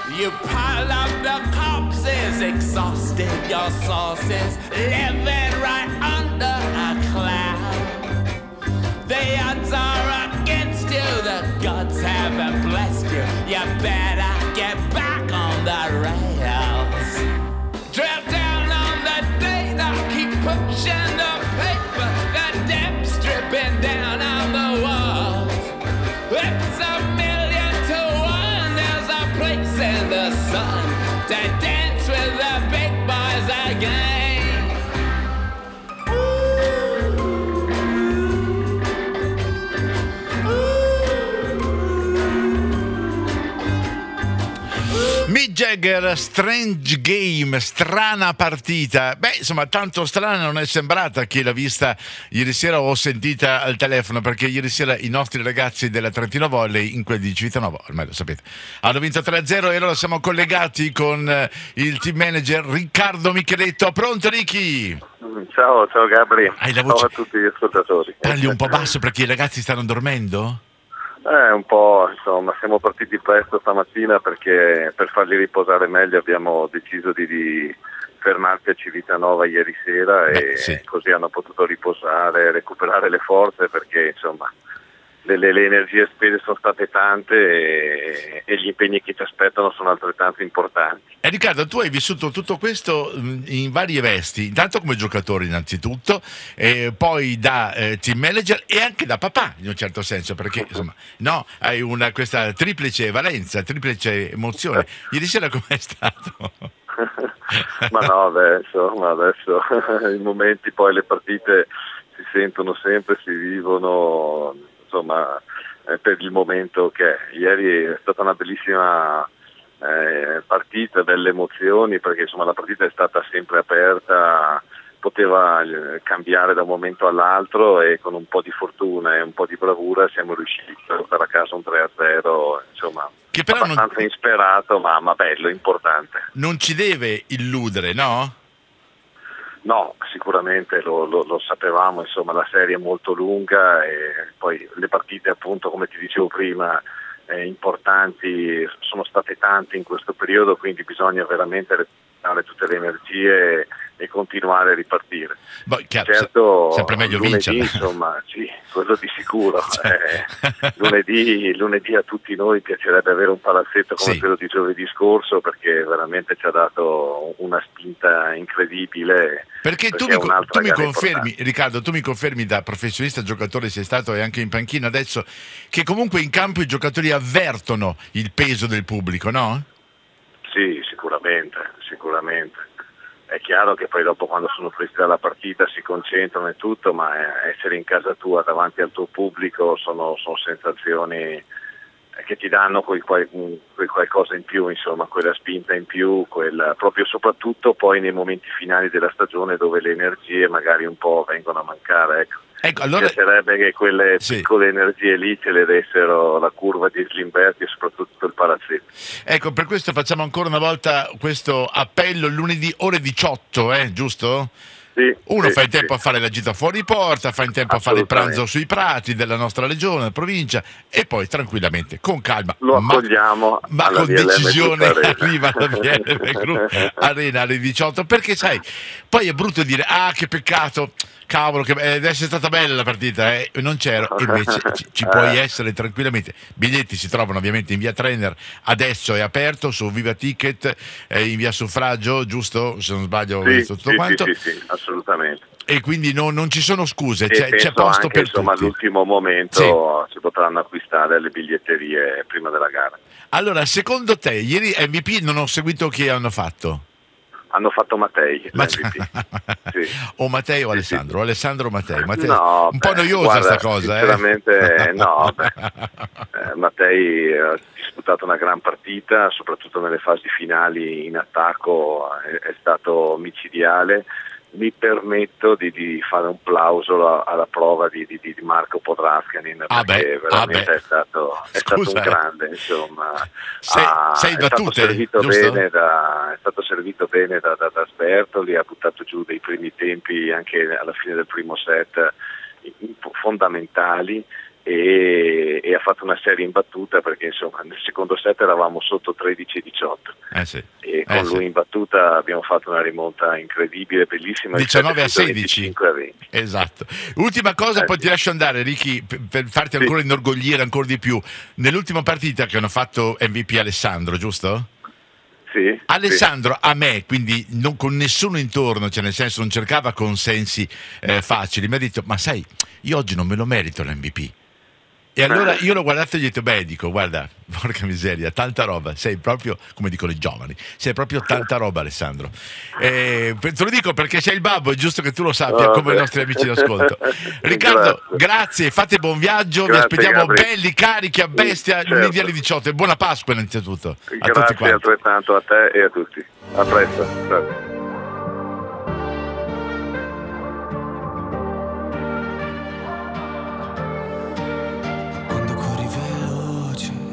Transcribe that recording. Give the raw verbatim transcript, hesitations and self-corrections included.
You pile up the corpses, exhausted your sources, living right under a cloud. The odds are against you, the gods haven't blessed you. You better get back on the rails. Drill down on the data, keep pushing the paper, the depths dripping down on the walls. It's a million to one, there's a place in the sun to dance with the big boys again. Mick Jagger, Strange Game, strana partita. Beh, insomma, tanto strana non è sembrata chi l'ha vista ieri sera o sentita al telefono, perché ieri sera i nostri ragazzi della Trentino Volley, in quel di Civitanovo, ormai lo sapete, hanno vinto tre a zero e allora siamo collegati con eh, il team manager Riccardo Micheletto. Pronto, Ricky? Ciao, ciao Gabri. Hai la voce... Ciao a tutti gli ascoltatori. Parli un po' basso perché i ragazzi stanno dormendo? Eh, un po', insomma, siamo partiti presto stamattina perché per farli riposare meglio abbiamo deciso di, di fermarci a Civitanova ieri sera. Beh, e sì. Così hanno potuto riposare, recuperare le forze perché insomma le, le, le energie spese sono state tante e, e gli impegni che ci aspettano sono altrettanto importanti. E Riccardo, tu hai vissuto tutto questo in varie vesti, intanto come giocatore innanzitutto, e poi da eh, team manager e anche da papà in un certo senso, perché insomma no, hai una questa triplice valenza, triplice emozione. Ieri sera com'è stato? Ma no, adesso, ma adesso i momenti, poi le partite si sentono sempre, si vivono, insomma, eh, per il momento che è. Ieri è stata una bellissima Eh, partita, delle emozioni, perché insomma la partita è stata sempre aperta, poteva eh, cambiare da un momento all'altro e con un po' di fortuna e un po' di bravura siamo riusciti a portare a casa un tre a zero, insomma, che però abbastanza non... insperato ma, ma bello, importante. Non ci deve illudere, no? No, sicuramente lo, lo, lo sapevamo, insomma la serie è molto lunga e poi le partite, appunto, come ti dicevo prima, Eh, importanti sono state tante in questo periodo, quindi bisogna veramente recuperare tutte le energie e, e continuare a ripartire. Boh, chiaro, certo, sempre meglio lunedì, vincere. Insomma, sì, quello di sicuro. Cioè. Eh, lunedì, lunedì a tutti noi piacerebbe avere un palazzetto come sì. quello di giovedì scorso, perché veramente ci ha dato una spinta incredibile. Perché, perché tu mi, tu mi confermi, Riccardo, tu mi confermi da professionista giocatore, sei stato e anche in panchina adesso, che comunque in campo i giocatori avvertono il peso del pubblico, no? Sì, sicuramente, sicuramente. È chiaro che poi dopo, quando sono freschi dalla partita, si concentrano e tutto, ma essere in casa tua davanti al tuo pubblico sono, sono sensazioni che ti danno quel, quel, quel qualcosa in più, insomma, quella spinta in più, quella, proprio soprattutto poi nei momenti finali della stagione dove le energie magari un po' vengono a mancare, ecco. Ecco, allora... Mi piacerebbe che quelle sì. piccole energie lì ce le dessero la curva di Slimberti e soprattutto il palazzetto. Ecco, per questo facciamo ancora una volta questo appello lunedì ore diciotto, eh, giusto? Sì, Uno sì, fa in tempo sì. a fare la gita fuori porta, fa in tempo a fare il pranzo sui prati della nostra regione, provincia, e poi tranquillamente, con calma, lo accogliamo, ma, ma con decisione arriva alla V L M Group Arena alle diciotto, perché sai, poi è brutto dire ah che peccato, cavolo, che deve essere stata bella la partita, eh? Non c'ero, invece ci, ci puoi essere tranquillamente. Biglietti si trovano ovviamente in via Trainer, adesso è aperto su Viva Ticket, eh, in via Suffragio, giusto? Se non sbaglio, ho sì, visto tutto sì, quanto. Sì, sì, sì, assolutamente. E quindi no, non ci sono scuse, E c'è, c'è posto anche, per insomma, tutti. all'ultimo momento sì. Si potranno acquistare alle biglietterie prima della gara. Allora, secondo te, ieri M V P non ho seguito chi hanno fatto? Hanno fatto Mattei, Ma... sì. o Mattei o sì, Alessandro, sì. Alessandro o Mattei. Mattei. No, un po' beh, noiosa guarda, sta cosa, sinceramente eh? no, beh. Eh, Mattei ha disputato una gran partita, soprattutto nelle fasi finali in attacco, è, è stato micidiale. Mi permetto di, di fare un plauso alla prova di, di, di Marco Podraskanin, ah perché beh, veramente ah è, stato, è Scusa, stato un grande, insomma. sei, ha, sei è, battute, stato servito giusto? bene da, è stato servito bene da, da, da Sbertoli, ha buttato giù dei primi tempi anche alla fine del primo set fondamentali, e, e ha fatto una serie imbattuta, perché insomma nel secondo set eravamo sotto tredici a diciotto eh sì. e con eh lui sì. in battuta abbiamo fatto una rimonta incredibile, bellissima, diciannove a sedici, venticinque a venti. esatto. Ultima cosa, Eh, poi sì. ti lascio andare, Ricky, per, per farti Sì. ancora inorgoglire ancora di più. Nell'ultima partita che hanno fatto M V P Alessandro, giusto? Sì, Alessandro a me, quindi non con nessuno intorno, cioè nel senso non cercava consensi eh, facili, mi ha detto ma sai, io oggi non me lo merito l'M V P. E allora io l'ho guardato e gli ho detto, beh, dico, guarda, porca miseria, tanta roba, sei proprio, come dicono i giovani, sei proprio tanta roba, Alessandro. E te lo dico perché sei il babbo, è giusto che tu lo sappia, Oh, come beh. i nostri amici d'ascolto. Riccardo, Grazie. grazie, fate buon viaggio, vi Grazie, aspettiamo Gabri. belli, carichi, a bestia, Certo. lunedì alle diciotto, e buona Pasqua innanzitutto a tutti Grazie quanti. altrettanto a te e a tutti. A presto. Ciao.